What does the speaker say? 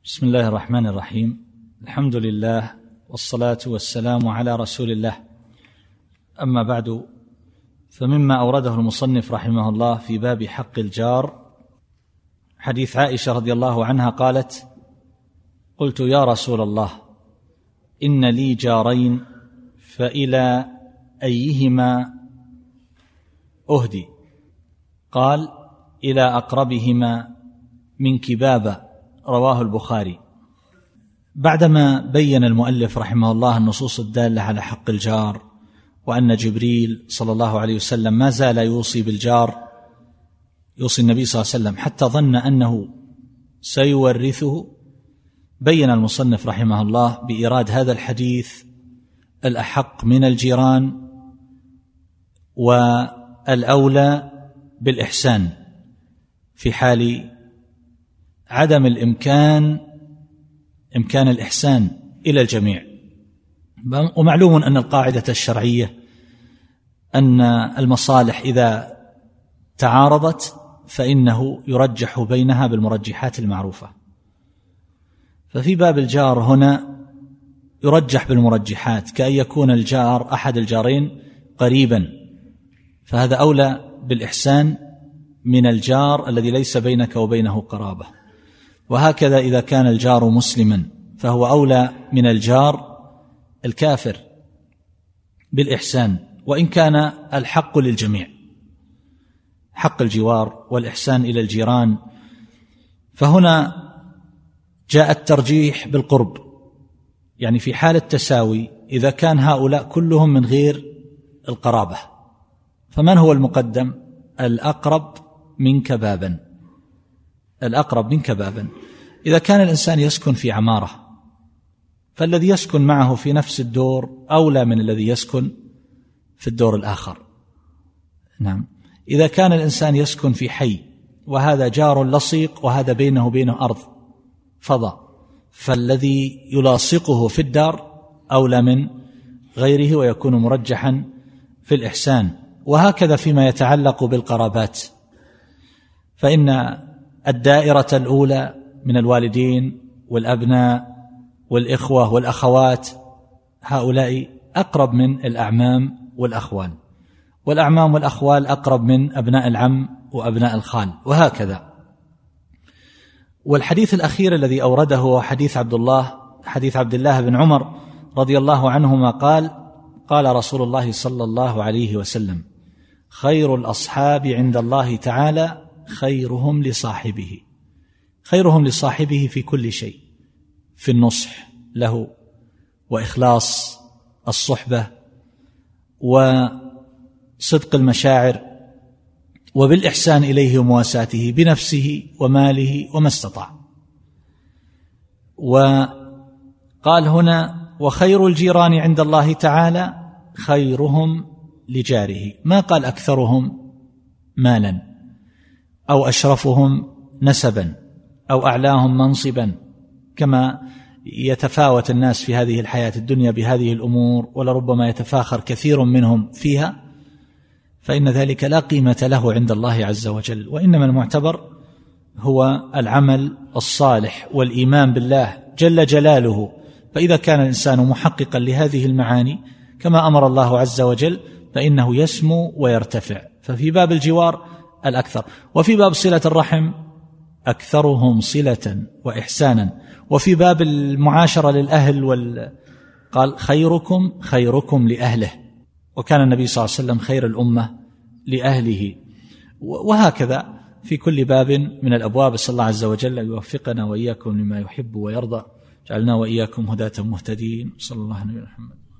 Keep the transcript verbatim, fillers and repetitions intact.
بسم الله الرحمن الرحيم. الحمد لله والصلاة والسلام على رسول الله. أما بعد، فمما أورده المصنف رحمه الله في باب حق الجار حديث عائشة رضي الله عنها قالت: قلت يا رسول الله إن لي جارين فإلى أيهما أهدي؟ قال: إلى أقربهما منك بابا، رواه البخاري. بعدما بين المؤلف رحمه الله النصوص الدالة على حق الجار، وأن جبريل صلى الله عليه وسلم ما زال يوصي بالجار، يوصي النبي صلى الله عليه وسلم حتى ظن أنه سيورثه، بين المصنف رحمه الله بإيراد هذا الحديث الأحق من الجيران والأولى بالإحسان في حال عدم الإمكان إمكان الإحسان إلى الجميع. ومعلوم أن القاعدة الشرعية أن المصالح إذا تعارضت فإنه يرجح بينها بالمرجحات المعروفة، ففي باب الجار هنا يرجح بالمرجحات، كأن يكون الجار أحد الجارين قريبا، فهذا أولى بالإحسان من الجار الذي ليس بينك وبينه قرابة. وهكذا إذا كان الجار مسلما فهو أولى من الجار الكافر بالإحسان، وإن كان الحق للجميع، حق الجوار والإحسان إلى الجيران. فهنا جاء الترجيح بالقرب، يعني في حال التساوي إذا كان هؤلاء كلهم من غير القرابة، فمن هو المقدم؟ الأقرب منك بابا، الأقرب منك بابا. إذا كان الإنسان يسكن في عمارة فالذي يسكن معه في نفس الدور أولى من الذي يسكن في الدور الآخر. نعم. إذا كان الإنسان يسكن في حي وهذا جار لصيق وهذا بينه وبينه أرض فضاء، فالذي يلاصقه في الدار أولى من غيره ويكون مرجحا في الإحسان. وهكذا فيما يتعلق بالقرابات، فإن الدائرة الأولى من الوالدين والأبناء والإخوة والأخوات هؤلاء أقرب من الأعمام والأخوال، والأعمام والأخوال أقرب من أبناء العم وأبناء الخال، وهكذا. والحديث الأخير الذي أورده هو حديث عبد الله حديث عبد الله بن عمر رضي الله عنهما قال: قال رسول الله صلى الله عليه وسلم: خير الأصحاب عند الله تعالى خيرهم لصاحبه. خيرهم لصاحبه في كل شيء، في النصح له وإخلاص الصحبة وصدق المشاعر وبالإحسان إليه ومواساته بنفسه وماله وما استطاع. وقال هنا: وخير الجيران عند الله تعالى خيرهم لجاره، ما قال أكثرهم مالا أو أشرفهم نسبا أو أعلاهم منصبا، كما يتفاوت الناس في هذه الحياة الدنيا بهذه الأمور ولربما يتفاخر كثير منهم فيها، فإن ذلك لا قيمة له عند الله عز وجل. وإنما المعتبر هو العمل الصالح والإيمان بالله جل جلاله. فإذا كان الإنسان محققا لهذه المعاني كما أمر الله عز وجل فإنه يسمو ويرتفع. ففي باب الجوار الأكثر، وفي باب صلة الرحم أكثرهم صلة وإحسانا، وفي باب المعاشرة للأهل وال... قال: خيركم خيركم لأهله، وكان النبي صلى الله عليه وسلم خير الأمة لأهله. وهكذا في كل باب من الأبواب. صلى الله عز وجل يوفقنا وإياكم لما يحب ويرضى، جعلنا وإياكم هداة مهتدين. صلى الله عليه وسلم.